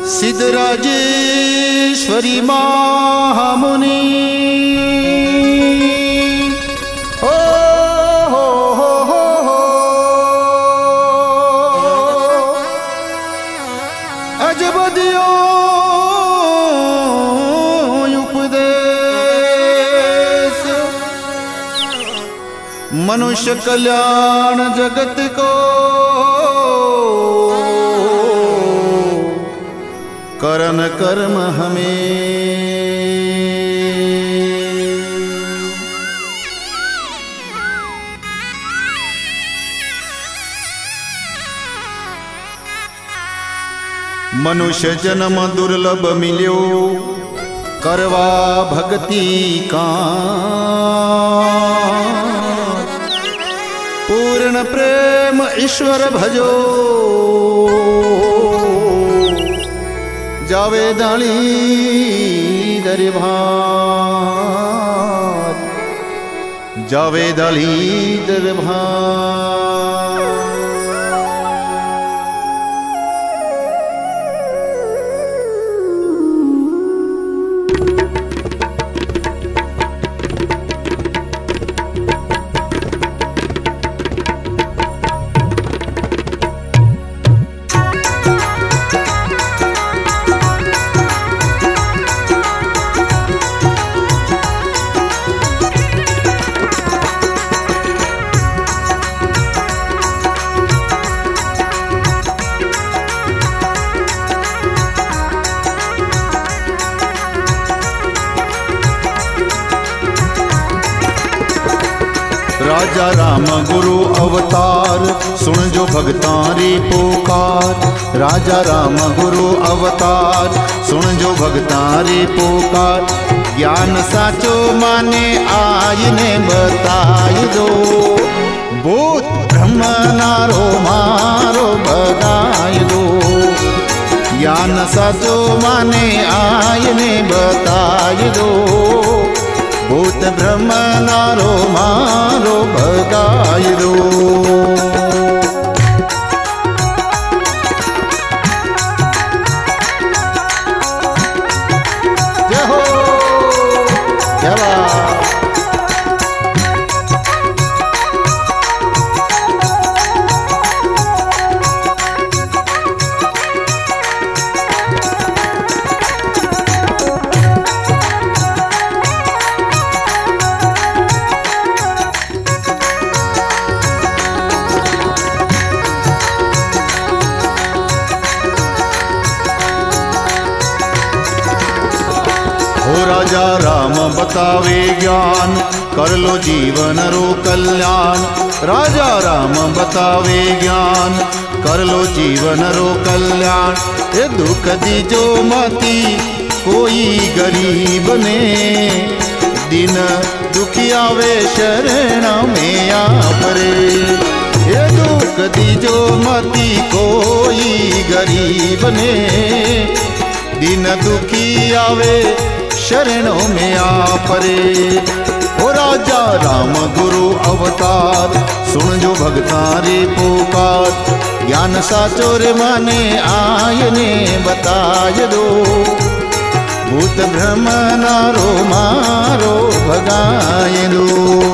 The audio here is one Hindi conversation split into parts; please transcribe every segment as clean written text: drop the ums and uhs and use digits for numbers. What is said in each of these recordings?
सिद्धराजेश्वरी महामुनि हो अजब दियो उपदेश मनुष्य कल्याण जगत को करन कर्म हमें मनुष्य जन्म दुर्लभ मिल्यो करवा भक्ति का पूर्ण प्रेम ईश्वर भजो जावे दाली दरबार जावे दाली दरबार। राजा राम गुरु अवतार सुन जो भगतारी पुकार। राजा राम गुरु अवतार सुन जो भगतारी पुकार। ज्ञान साचो माने आईने बताई दो भूत ब्रह्म नारो मारो भगाई दो। ज्ञान साचो माने आईने बताई दो भूत ब्रह्म नारो मारो भगाई दो। जय हो जय राजा राम बतावे ज्ञान कर लो जीवन रो कल्याण। राजा राम बतावे ज्ञान कर लो जीवन रो कल्याण। ये दुख दीजो मती कोई गरीब ने दिन दुखी आवे शरण में आपरे। ये दुख दीजो मती कोई गरीब ने दिन दुखी आवे शरणों में आपरे। ओ राजा राम गुरु अवतार सुन जो भगतारी पुकार। ज्ञान साचो रे माने आयने बताय दो भूत ब्रह्म नारो मारो भगाय दो।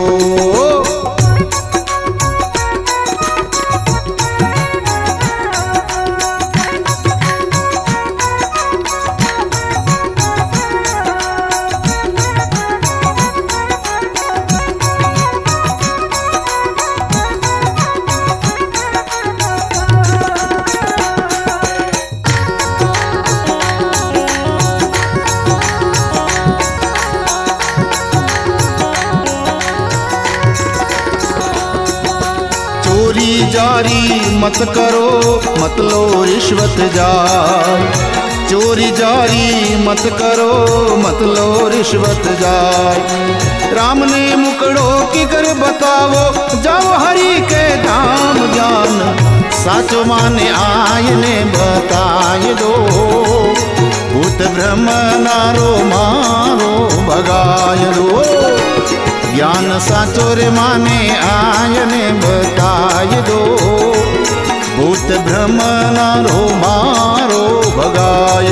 चोरी जारी मत करो मत लो रिश्वत जाए। चोरी जारी मत करो मत लो रिश्वत जाए। राम ने मुकड़ो की कर बतावो जाओ हरि के धाम ज्ञान साचो माने आयने बताय दो भूत ब्रह्म नारो मारो भगाय दो। ज्ञान साचो रे माने आयने बताय दो भूत ब्रह्म नारो मारो भगाय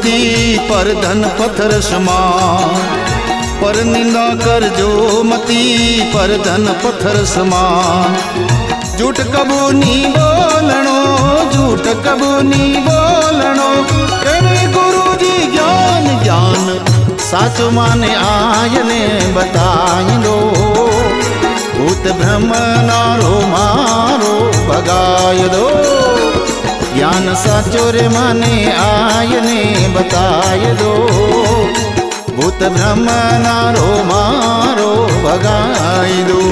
मती पर धन पत्थर समान। पर निंदा कर जो मती पर धन पत्थर समान। झूठ कबू नी बोलणो, झूठ कबू नी बोलणो। करे गुरु जी ज्ञान ज्ञान साचो माने आयने बताई दो। भूत ब्रह्म नारो मारो भगाय दो। ज्ञान साचो रे माने आयने बताय दो। भूत ब्रह्म नारो मारो भगाय दो।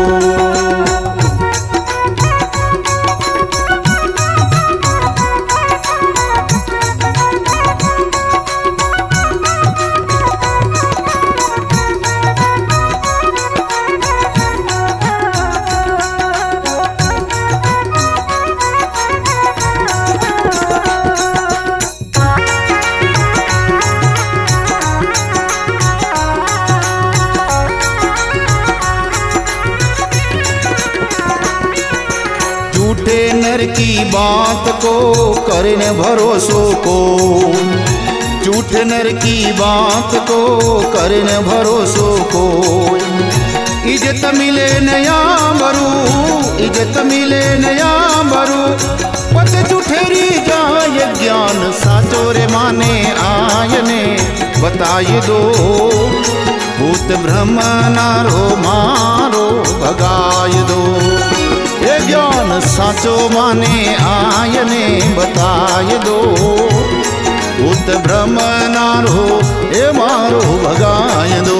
झूठे नर की बात को करने भरोसो को। झूठे नर की बात को करने भरोसो को। इज्जत मिले नया बरू, इज्जत मिले नया बरू। पत झूठेरी जाय ज्ञान साचो रे माने आयने बताई दो। भूत ब्रह्म नारो मारो भगाय दो। ये ज्ञान साचो माने आयने बताय दो। भूत ब्रह्म नारो ए मारो भगाय दो।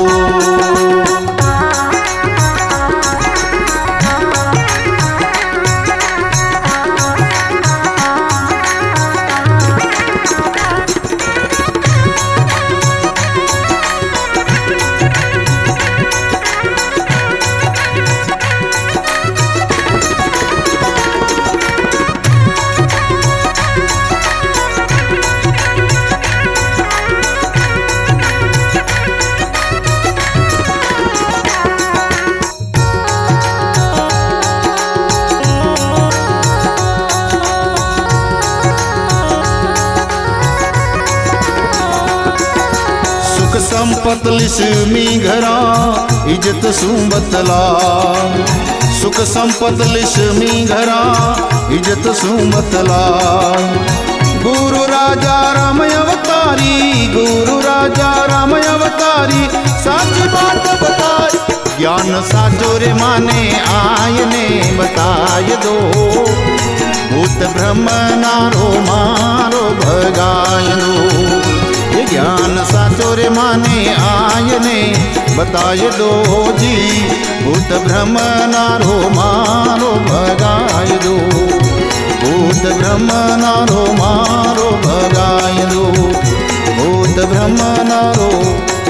संपत लिस्मी घरा इज्जत सुबतला। सुख संपत लिस्मी घरा इज्जत सुबतला। गुरु राजा राम अवतारी, गुरु राजा राम अवतारी। साची बात बताई ज्ञान साचो रे माने आयने बताय दो। भूत ब्रह्म नारो मारो भगाय दो। ये ज्ञान साचो रे माने आयने बताय दो जी। भूत ब्रह्म नारो मारो भगाय दो। भूत ब्रह्म नारो मारो भगाय दो। भूत ब्रह्म नारो